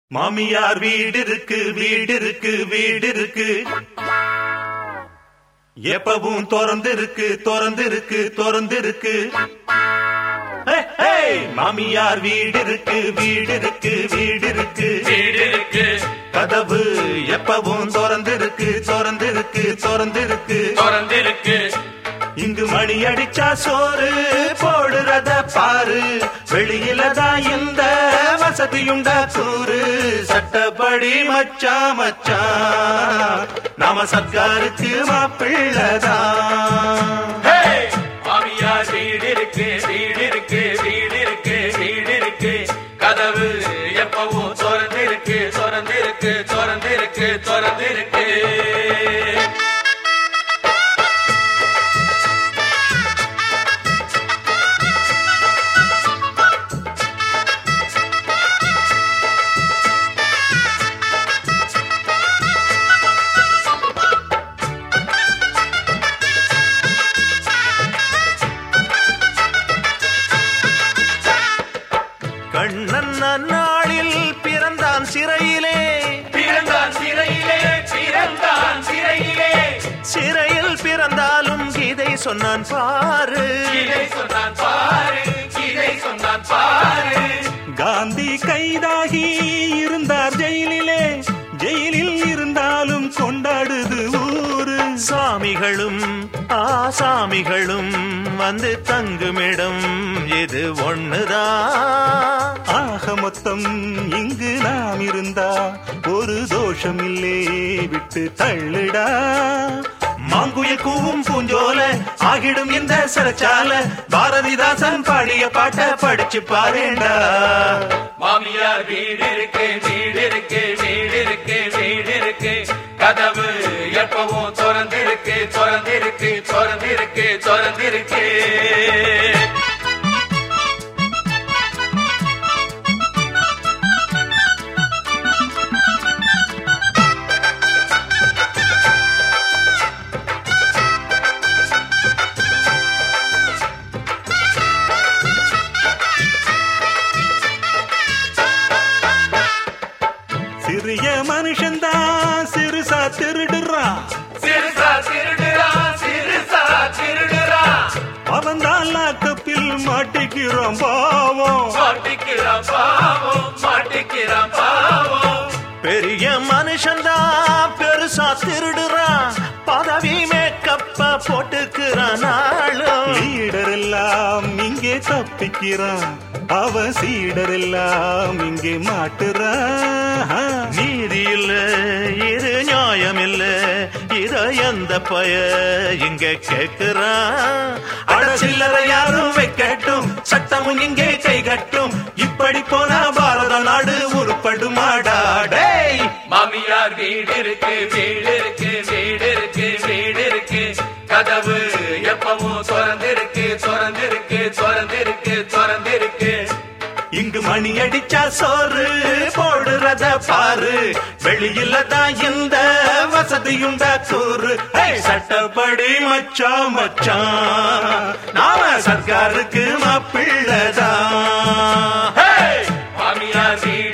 மாமியார் வீடு இருக்கு வீடு இருக்கு வீடு இருக்கு எப்பவும் திறந்து இருக்கு திறந்து இருக்கு திறந்து இருக்கு. மாமியார் வீடு இருக்கு வீடு இருக்கு வீடு இருக்கு வீடு இருக்கு கதவு எப்பவும் திறந்து இருக்கு திறந்து இருக்கு திறந்து இருக்கு திறந்து இருக்கு. இங்கு மணி அடிச்சா சோறு போடுறத பாரு, வெளியில தான் இந்த வசதியுண்டா கூறு. சட்டப்படி மச்சா மச்சா நாம சர்க்காருக்கு மாப்பிள்ளதான். மாமியார் வீடு இருக்கு வீடு இருக்கு வீடு இருக்கு வீடு இருக்கு கதவு எப்பவும் திறந்து இருக்கு திறந்து இருக்கு திறந்து இருக்கு திறந்து இருக்கு. கண்ணன் நாளில் பிறந்தான் சிறையிலே பிறந்தான் சிறையிலே பிறந்தான் சிறையிலே சிறையில் பிறந்தாலும் இதை சொன்னான் பாரு இதை சொன்னான் பாரு இதை சொன்னான் பாரு. காந்தி கைதாகி இருந்தார் ஜெயிலிலே, ஜெயிலில் இருந்தாலும் கொண்டாடுது ஊரு. சாமிகளும் ஆசாமிகளும் வந்து தங்குமிடம் இது ஒண்ணுதான். ஆக மொத்தம் இங்கு நாம் இருந்தா ஒரு தோஷம் இல்லே விட்டு தள்ளுடா. மாங்குயில் கூவும் பூஞ்சோல ஆகிடும் இந்த சிறைச்சால, பாரதிதாசன் பாடிய பாட்ட படிச்சு பாருண்டா. மாமியார் வீடு இருக்கு வீடு இருக்கு வீடு இருக்கு வீடு இருக்கு கதவு எப்பவும் திறந்து இருக்கு திறந்து இருக்கு திறந்து இருக்கு திறந்து இருக்கு. சிறிய மனுஷன்தான் சிறுசா திருடுறான் சிறுசா திருடுறா சிறுசா திருடுறா அவன் தான் லாக்கப்பில் மாட்டிக்கிறான் பாவம் மாட்டிக்கிறான் பாவம் மாட்டிக்கிறான் பாவம். பெரிய மனுஷன்தான் பெருசா திருடுறான், பதவி மேக்கப்ப போட்டுக்கிறான் நாளும். லீடர் எல்லாம் இங்கே தப்பிக்கிறான், அவ சீடர் எல்லாம் இங்கே மாட்டுறான். நீதி இல்ல இது நியாயம் இல்ல இத எந்த பய இங்க கேக்குறான். அட சில்லறை யாரும் வைக்கட்டும் சட்டமும் இங்கே கை கட்டும், இப்படி போனா பாரத நாடு உருப்படுமாடா. டேய் மாமியார் வீடு இருக்கு வீடு இருக்கு வீடு இருக்கு வீடு இருக்கு கதவு எப்பவும் திறந்து இருக்கு திறந்து இருக்கு திறந்து இருக்கு திறந்து இருக்கு. இங்கு மணி அடிச்சா சோறு போடுறத பாரு, வெளியில தான் இந்த வசதியுண்டா கூறு. சட்டப்படி மச்சா மச்சான் நாம சர்க்காருக்கு மாப்பிள்ளதான். மாமியார் வீடு